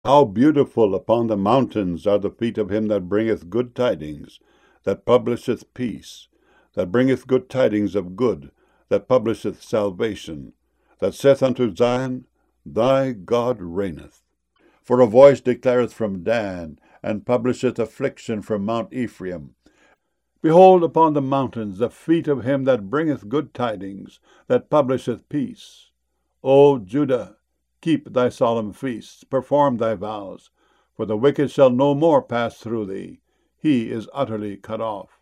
How beautiful upon the mountains are the feet of him that bringeth good tidings, that publisheth peace, that bringeth good tidings of good, that publisheth salvation, that saith unto Zion, Thy God reigneth. For a voice declareth from Dan, and publisheth affliction from Mount Ephraim. Behold upon the mountains the feet of him that bringeth good tidings, that publisheth peace. O Judah, keep thy solemn feasts, perform thy vows, for the wicked shall no more pass through thee. He is utterly cut off.